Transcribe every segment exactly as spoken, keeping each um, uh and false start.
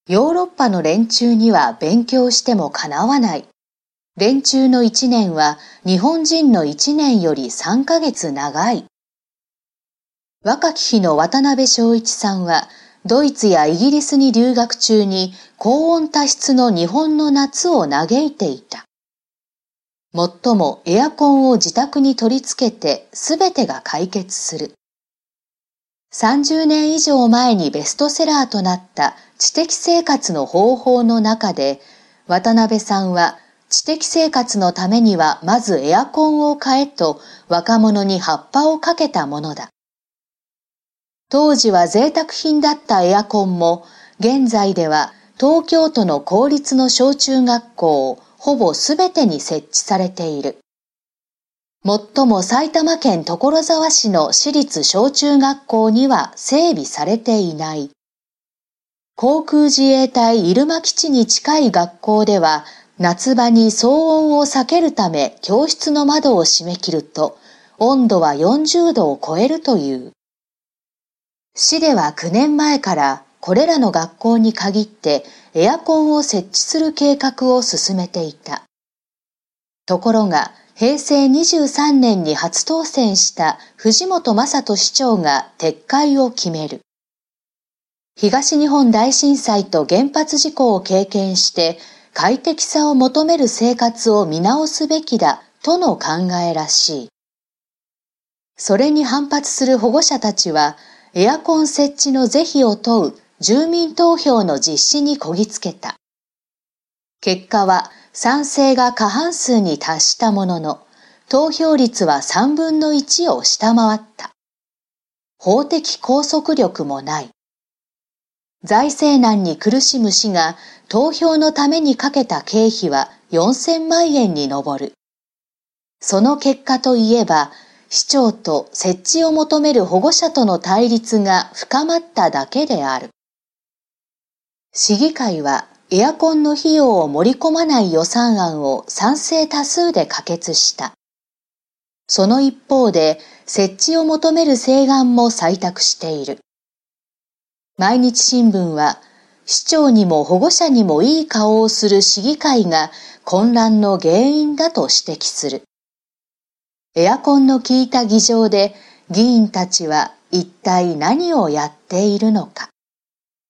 ヨーロッパの連中には勉強してもかなわない。連中の一年は日本人の一年より三ヶ月長い。若き日の渡辺正一さんは、ドイツやイギリスに留学中に高温多湿の日本の夏を嘆いていた。もっともエアコンを自宅に取り付けてすべてが解決する。さんじゅうねん以上前にベストセラーとなった知的生活の方法の中で、渡辺さんは知的生活のためにはまずエアコンを買えと若者に葉っぱをかけたものだ。当時は贅沢品だったエアコンも、現在では東京都の公立の小中学校ほぼすべてに設置されている。もっとも埼玉県所沢市の私立小中学校には整備されていない。航空自衛隊入間基地に近い学校では、夏場に騒音を避けるため教室の窓を閉め切ると、温度はよんじゅうどを超えるという。市ではきゅうねんまえからこれらの学校に限ってエアコンを設置する計画を進めていた。ところが、へいせいにじゅうさんねんに初当選した藤本正人市長が撤回を決める。東日本大震災と原発事故を経験して快適さを求める生活を見直すべきだとの考えらしい。それに反発する保護者たちはエアコン設置の是非を問う住民投票の実施にこぎつけた。結果は賛成が過半数に達したものの、投票率はさんぶんのいちを下回った。法的拘束力もない。財政難に苦しむ市が投票のためにかけた経費はよんせんまんえんに上る。その結果といえば、市長と設置を求める保護者との対立が深まっただけである。市議会はエアコンの費用を盛り込まない予算案を賛成多数で可決した。その一方で、設置を求める請願も採択している。毎日新聞は、市長にも保護者にもいい顔をする市議会が混乱の原因だと指摘する。エアコンの効いた議場で議員たちは一体何をやっているのか。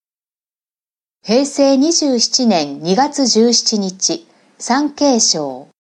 へいせいにじゅうななねんにがつじゅうしちにち、産経省。